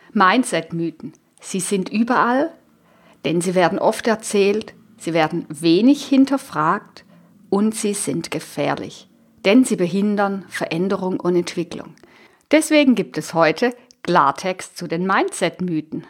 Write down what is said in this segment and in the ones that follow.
Mindset-Mythen. Sie sind überall, denn sie werden oft erzählt, sie werden wenig hinterfragt und sie sind gefährlich, denn sie behindern Veränderung und Entwicklung. Deswegen gibt es heute Klartext zu den Mindset-Mythen.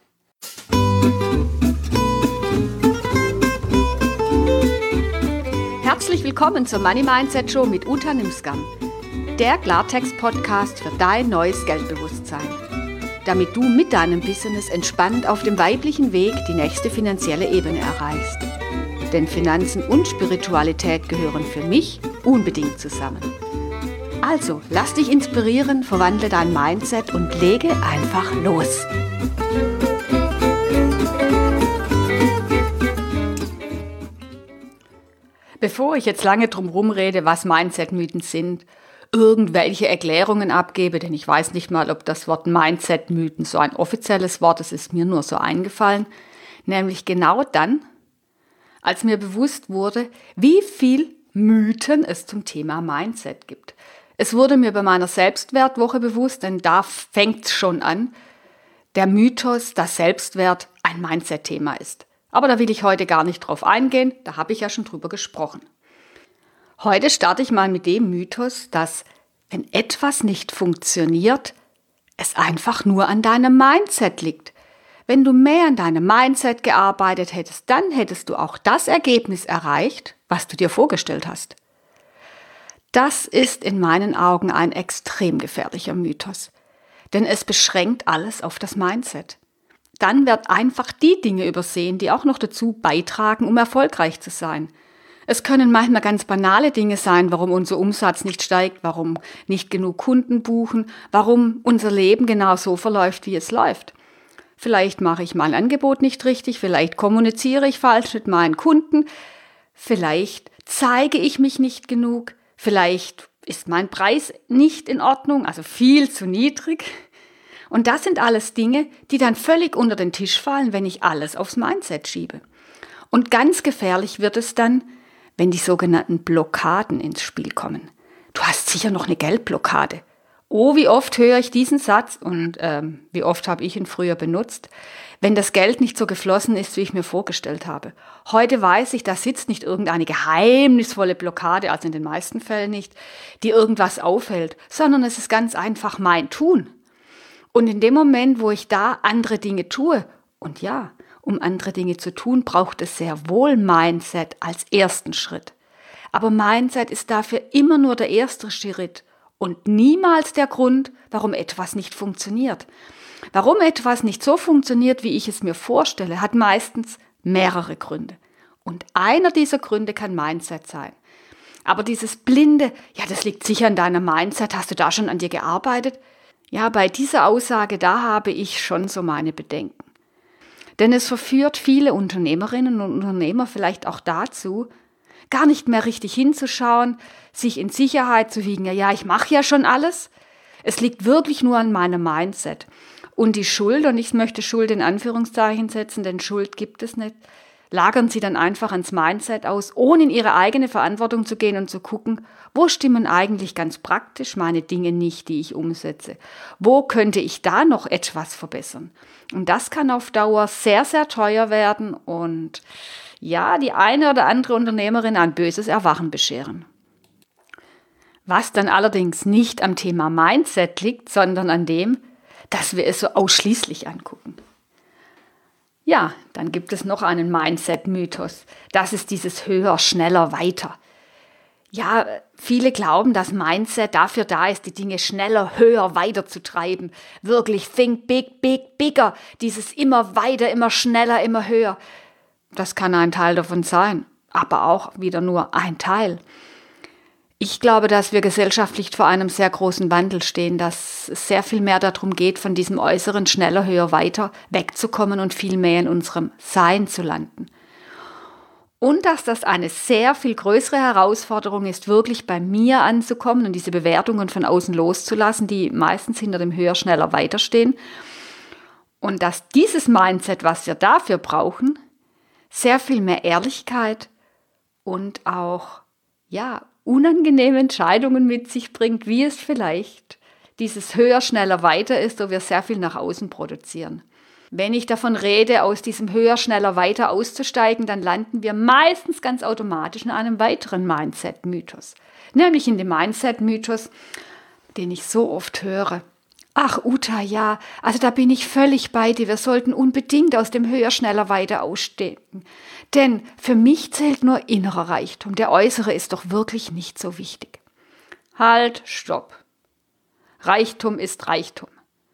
Herzlich willkommen zur Money Mindset Show mit Uta Nimsgam, der Klartext-Podcast für dein neues Geldbewusstsein, damit du mit deinem Business entspannt auf dem weiblichen Weg die nächste finanzielle Ebene erreichst. Denn Finanzen und Spiritualität gehören für mich unbedingt zusammen. Also, lass dich inspirieren, verwandle dein Mindset und lege einfach los. Bevor ich jetzt lange drum rumrede, was Mindset-Mythen sind, irgendwelche Erklärungen abgebe, denn ich weiß nicht mal, ob das Wort Mindset-Mythen so ein offizielles Wort ist, ist mir nur so eingefallen, nämlich genau dann, als mir bewusst wurde, wie viel Mythen es zum Thema Mindset gibt. Es wurde mir bei meiner Selbstwertwoche bewusst, denn da fängt es schon an, der Mythos, dass Selbstwert ein Mindset-Thema ist. Aber da will ich heute gar nicht drauf eingehen, da habe ich ja schon drüber gesprochen. Heute starte ich mal mit dem Mythos, dass, wenn etwas nicht funktioniert, es einfach nur an deinem Mindset liegt. Wenn du mehr an deinem Mindset gearbeitet hättest, dann hättest du auch das Ergebnis erreicht, was du dir vorgestellt hast. Das ist in meinen Augen ein extrem gefährlicher Mythos, denn es beschränkt alles auf das Mindset. Dann wird einfach die Dinge übersehen, die auch noch dazu beitragen, um erfolgreich zu sein. Es können manchmal ganz banale Dinge sein, warum unser Umsatz nicht steigt, warum nicht genug Kunden buchen, warum unser Leben genau so verläuft, wie es läuft. Vielleicht mache ich mein Angebot nicht richtig, vielleicht kommuniziere ich falsch mit meinen Kunden, vielleicht zeige ich mich nicht genug, vielleicht ist mein Preis nicht in Ordnung, also viel zu niedrig. Und das sind alles Dinge, die dann völlig unter den Tisch fallen, wenn ich alles aufs Mindset schiebe. Und ganz gefährlich wird es dann, wenn die sogenannten Blockaden ins Spiel kommen. Du hast sicher noch eine Geldblockade. Oh, wie oft höre ich diesen Satz und wie oft habe ich ihn früher benutzt, wenn das Geld nicht so geflossen ist, wie ich mir vorgestellt habe. Heute weiß ich, da sitzt nicht irgendeine geheimnisvolle Blockade, also in den meisten Fällen nicht, die irgendwas aufhält, sondern es ist ganz einfach mein Tun. Und in dem Moment, wo ich da andere Dinge tue, und ja, um andere Dinge zu tun, braucht es sehr wohl Mindset als ersten Schritt. Aber Mindset ist dafür immer nur der erste Schritt und niemals der Grund, warum etwas nicht funktioniert. Warum etwas nicht so funktioniert, wie ich es mir vorstelle, hat meistens mehrere Gründe. Und einer dieser Gründe kann Mindset sein. Aber dieses blinde, ja, das liegt sicher an deinem Mindset, hast du da schon an dir gearbeitet? Ja, bei dieser Aussage, da habe ich schon so meine Bedenken. Denn es verführt viele Unternehmerinnen und Unternehmer vielleicht auch dazu, gar nicht mehr richtig hinzuschauen, sich in Sicherheit zu wiegen. Ja, ich mache ja schon alles. Es liegt wirklich nur an meinem Mindset. Und die Schuld, und ich möchte Schuld in Anführungszeichen setzen, denn Schuld gibt es nicht, lagern sie dann einfach ans Mindset aus, ohne in ihre eigene Verantwortung zu gehen und zu gucken, wo stimmen eigentlich ganz praktisch meine Dinge nicht, die ich umsetze? Wo könnte ich da noch etwas verbessern? Und das kann auf Dauer sehr, sehr teuer werden und ja, die eine oder andere Unternehmerin ein böses Erwachen bescheren. Was dann allerdings nicht am Thema Mindset liegt, sondern an dem, dass wir es so ausschließlich angucken. Ja, dann gibt es noch einen Mindset-Mythos. Das ist dieses höher, schneller, weiter. Ja, viele glauben, dass Mindset dafür da ist, die Dinge schneller, höher, weiter zu treiben. Wirklich think big, big, bigger. Dieses immer weiter, immer schneller, immer höher. Das kann ein Teil davon sein, aber auch wieder nur ein Teil. Ich glaube, dass wir gesellschaftlich vor einem sehr großen Wandel stehen, dass es sehr viel mehr darum geht, von diesem äußeren schneller, höher, weiter wegzukommen und viel mehr in unserem Sein zu landen. Und dass das eine sehr viel größere Herausforderung ist, wirklich bei mir anzukommen und diese Bewertungen von außen loszulassen, die meistens hinter dem höher, schneller, weiter stehen. Und dass dieses Mindset, was wir dafür brauchen, sehr viel mehr Ehrlichkeit und auch, ja, unangenehme Entscheidungen mit sich bringt, wie es vielleicht dieses höher, schneller, weiter ist, wo wir sehr viel nach außen produzieren. Wenn ich davon rede, aus diesem höher, schneller, weiter auszusteigen, dann landen wir meistens ganz automatisch in einem weiteren Mindset-Mythos. Nämlich in dem Mindset-Mythos, den ich so oft höre. Ach Uta, ja, also da bin ich völlig bei dir. Wir sollten unbedingt aus dem höher, schneller, weiter aussteigen. Denn für mich zählt nur innerer Reichtum. Der äußere ist doch wirklich nicht so wichtig. Halt, stopp. Reichtum ist Reichtum.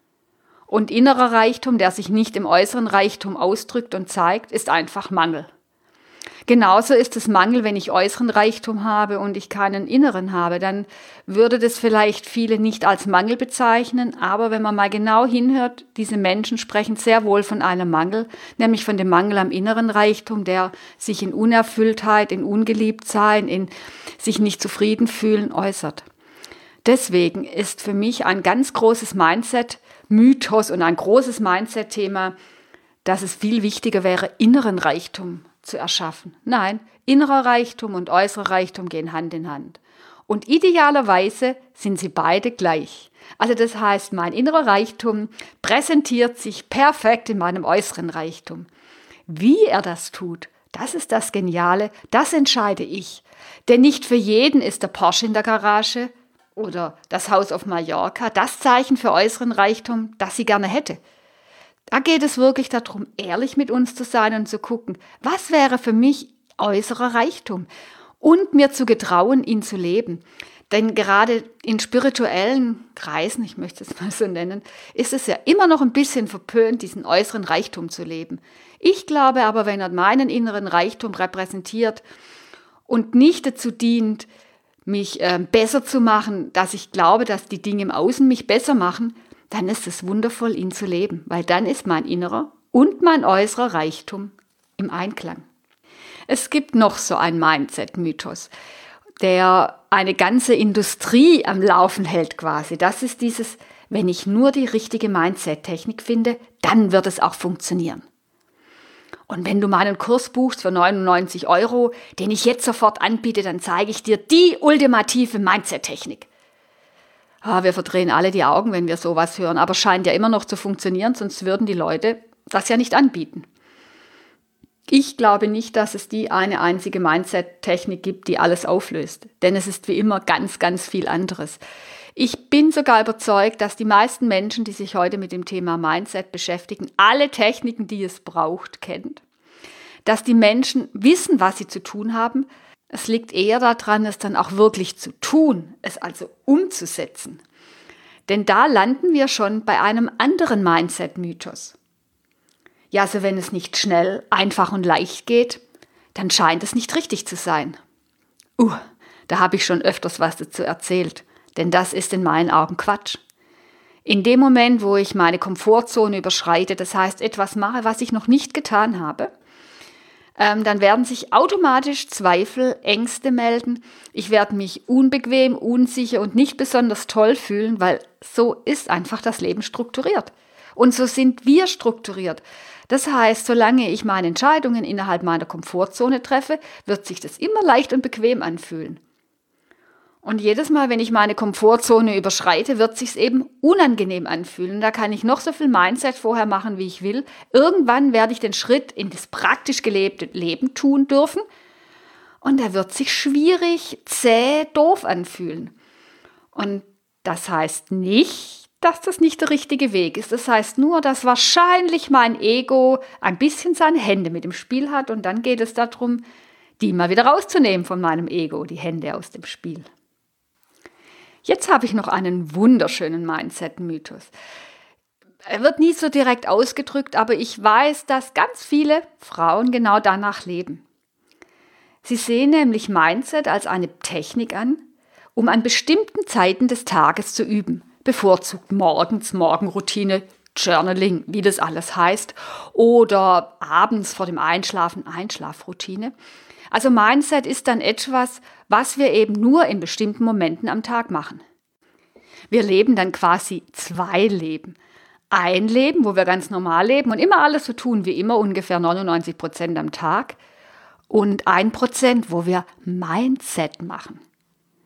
Und innerer Reichtum, der sich nicht im äußeren Reichtum ausdrückt und zeigt, ist einfach Mangel. Genauso ist es Mangel, wenn ich äußeren Reichtum habe und ich keinen inneren habe. Dann würde das vielleicht viele nicht als Mangel bezeichnen, aber wenn man mal genau hinhört, diese Menschen sprechen sehr wohl von einem Mangel, nämlich von dem Mangel am inneren Reichtum, der sich in Unerfülltheit, in Ungeliebtsein, in sich nicht zufrieden fühlen äußert. Deswegen ist für mich ein ganz großes Mindset-Mythos und ein großes Mindset-Thema, dass es viel wichtiger wäre, inneren Reichtum zu erschaffen. Nein, innerer Reichtum und äußerer Reichtum gehen Hand in Hand. Und idealerweise sind sie beide gleich. Also das heißt, mein innerer Reichtum präsentiert sich perfekt in meinem äußeren Reichtum. Wie er das tut, das ist das Geniale, das entscheide ich. Denn nicht für jeden ist der Porsche in der Garage oder das Haus auf Mallorca das Zeichen für äußeren Reichtum, das sie gerne hätte. Da geht es wirklich darum, ehrlich mit uns zu sein und zu gucken, was wäre für mich äußerer Reichtum und mir zu getrauen, ihn zu leben. Denn gerade in spirituellen Kreisen, ich möchte es mal so nennen, ist es ja immer noch ein bisschen verpönt, diesen äußeren Reichtum zu leben. Ich glaube aber, wenn er meinen inneren Reichtum repräsentiert und nicht dazu dient, mich besser zu machen, dass ich glaube, dass die Dinge im Außen mich besser machen, dann ist es wundervoll, ihn zu leben, weil dann ist mein innerer und mein äußerer Reichtum im Einklang. Es gibt noch so einen Mindset-Mythos, der eine ganze Industrie am Laufen hält quasi. Das ist dieses, wenn ich nur die richtige Mindset-Technik finde, dann wird es auch funktionieren. Und wenn du meinen Kurs buchst für 99 €, den ich jetzt sofort anbiete, dann zeige ich dir die ultimative Mindset-Technik. Wir verdrehen alle die Augen, wenn wir sowas hören, aber scheint ja immer noch zu funktionieren, sonst würden die Leute das ja nicht anbieten. Ich glaube nicht, dass es die eine einzige Mindset-Technik gibt, die alles auflöst, denn es ist wie immer ganz, ganz viel anderes. Ich bin sogar überzeugt, dass die meisten Menschen, die sich heute mit dem Thema Mindset beschäftigen, alle Techniken, die es braucht, kennen. Dass die Menschen wissen, was sie zu tun haben. Es liegt eher daran, es dann auch wirklich zu tun, es also umzusetzen. Denn da landen wir schon bei einem anderen Mindset-Mythos. Ja, also wenn es nicht schnell, einfach und leicht geht, dann scheint es nicht richtig zu sein. Da habe ich schon öfters was dazu erzählt, denn das ist in meinen Augen Quatsch. In dem Moment, wo ich meine Komfortzone überschreite, das heißt etwas mache, was ich noch nicht getan habe, dann werden sich automatisch Zweifel, Ängste melden. Ich werde mich unbequem, unsicher und nicht besonders toll fühlen, weil so ist einfach das Leben strukturiert. Und so sind wir strukturiert. Das heißt, solange ich meine Entscheidungen innerhalb meiner Komfortzone treffe, wird sich das immer leicht und bequem anfühlen. Und jedes Mal, wenn ich meine Komfortzone überschreite, wird sich's eben unangenehm anfühlen. Da kann ich noch so viel Mindset vorher machen, wie ich will. Irgendwann werde ich den Schritt in das praktisch gelebte Leben tun dürfen. Und er wird sich schwierig, zäh, doof anfühlen. Und das heißt nicht, dass das nicht der richtige Weg ist. Das heißt nur, dass wahrscheinlich mein Ego ein bisschen seine Hände mit im Spiel hat. Und dann geht es darum, die mal wieder rauszunehmen von meinem Ego, die Hände aus dem Spiel. Jetzt habe ich noch einen wunderschönen Mindset-Mythos. Er wird nie so direkt ausgedrückt, aber ich weiß, dass ganz viele Frauen genau danach leben. Sie sehen nämlich Mindset als eine Technik an, um an bestimmten Zeiten des Tages zu üben. Bevorzugt morgens, Morgenroutine, Journaling, wie das alles heißt, oder abends vor dem Einschlafen, Einschlafroutine. Also Mindset ist dann etwas, was wir eben nur in bestimmten Momenten am Tag machen. Wir leben dann quasi 2 Leben. Ein Leben, wo wir ganz normal leben und immer alles so tun wie immer, ungefähr 99% am Tag. Und 1%, wo wir Mindset machen.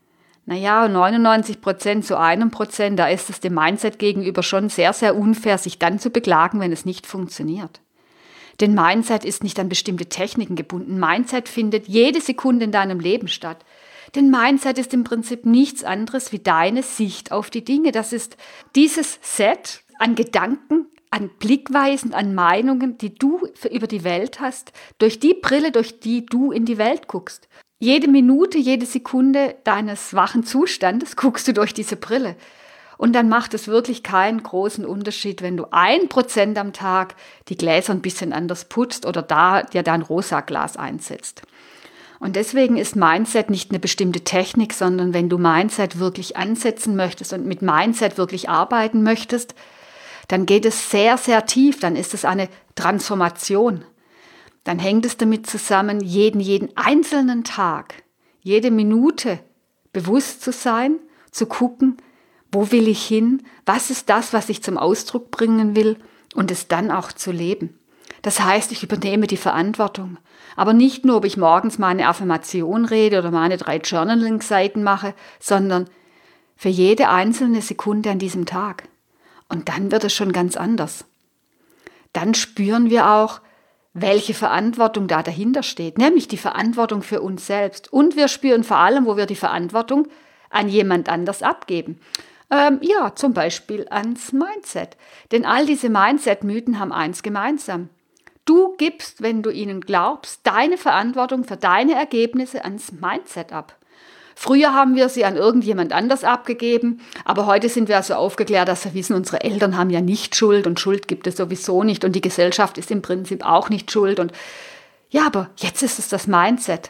Naja, 99% zu 1%, da ist es dem Mindset gegenüber schon sehr, sehr unfair, sich dann zu beklagen, wenn es nicht funktioniert. Denn Mindset ist nicht an bestimmte Techniken gebunden. Mindset findet jede Sekunde in deinem Leben statt. Denn Mindset ist im Prinzip nichts anderes wie deine Sicht auf die Dinge. Das ist dieses Set an Gedanken, an Blickweisen, an Meinungen, die du über die Welt hast, durch die Brille, durch die du in die Welt guckst. Jede Minute, jede Sekunde deines wachen Zustandes guckst du durch diese Brille. Und dann macht es wirklich keinen großen Unterschied, wenn du 1% am Tag die Gläser ein bisschen anders putzt oder da dir dein rosa Glas einsetzt. Und deswegen ist Mindset nicht eine bestimmte Technik, sondern wenn du Mindset wirklich ansetzen möchtest und mit Mindset wirklich arbeiten möchtest, dann geht es sehr, sehr tief, dann ist es eine Transformation. Dann hängt es damit zusammen, jeden einzelnen Tag, jede Minute bewusst zu sein, zu gucken, wo will ich hin, was ist das, was ich zum Ausdruck bringen will und es dann auch zu leben. Das heißt, ich übernehme die Verantwortung. Aber nicht nur, ob ich morgens meine Affirmation rede oder meine 3 Journaling-Seiten mache, sondern für jede einzelne Sekunde an diesem Tag. Und dann wird es schon ganz anders. Dann spüren wir auch, welche Verantwortung da dahinter steht, nämlich die Verantwortung für uns selbst. Und wir spüren vor allem, wo wir die Verantwortung an jemand anders abgeben. Zum Beispiel ans Mindset. Denn all diese Mindset-Mythen haben eins gemeinsam. Du gibst, wenn du ihnen glaubst, deine Verantwortung für deine Ergebnisse ans Mindset ab. Früher haben wir sie an irgendjemand anders abgegeben, aber heute sind wir also aufgeklärt, dass wir wissen, unsere Eltern haben ja nicht Schuld und Schuld gibt es sowieso nicht und die Gesellschaft ist im Prinzip auch nicht schuld. Und ja, aber jetzt ist es das Mindset.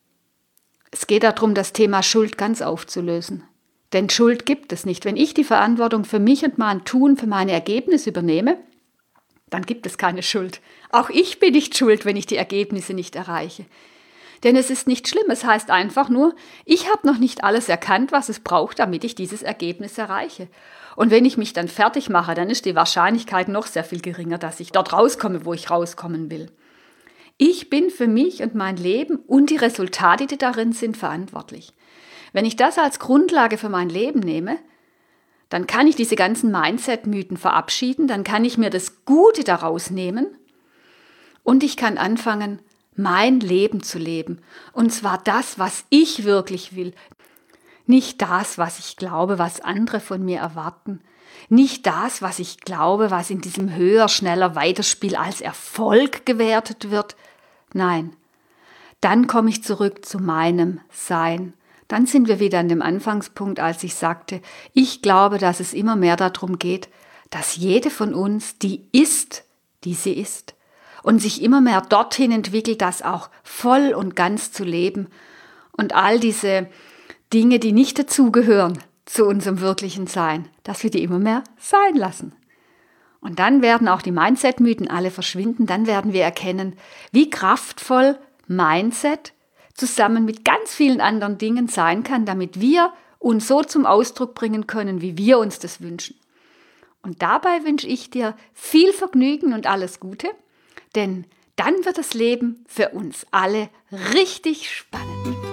Es geht darum, das Thema Schuld ganz aufzulösen. Denn Schuld gibt es nicht. Wenn ich die Verantwortung für mich und mein Tun, für meine Ergebnisse übernehme, dann gibt es keine Schuld. Auch ich bin nicht schuld, wenn ich die Ergebnisse nicht erreiche. Denn es ist nicht schlimm, es heißt einfach nur, ich habe noch nicht alles erkannt, was es braucht, damit ich dieses Ergebnis erreiche. Und wenn ich mich dann fertig mache, dann ist die Wahrscheinlichkeit noch sehr viel geringer, dass ich dort rauskomme, wo ich rauskommen will. Ich bin für mich und mein Leben und die Resultate, die darin sind, verantwortlich. Wenn ich das als Grundlage für mein Leben nehme, dann kann ich diese ganzen Mindset-Mythen verabschieden, dann kann ich mir das Gute daraus nehmen und ich kann anfangen, mein Leben zu leben. Und zwar das, was ich wirklich will. Nicht das, was ich glaube, was andere von mir erwarten. Nicht das, was ich glaube, was in diesem höher, schneller Weiterspiel als Erfolg gewertet wird. Nein, dann komme ich zurück zu meinem Sein. Dann sind wir wieder an dem Anfangspunkt, als ich sagte, ich glaube, dass es immer mehr darum geht, dass jede von uns die ist, die sie ist. Und sich immer mehr dorthin entwickelt, das auch voll und ganz zu leben. Und all diese Dinge, die nicht dazugehören zu unserem wirklichen Sein, dass wir die immer mehr sein lassen. Und dann werden auch die Mindset-Mythen alle verschwinden. Dann werden wir erkennen, wie kraftvoll Mindset zusammen mit ganz vielen anderen Dingen sein kann, damit wir uns so zum Ausdruck bringen können, wie wir uns das wünschen. Und dabei wünsche ich dir viel Vergnügen und alles Gute, denn dann wird das Leben für uns alle richtig spannend.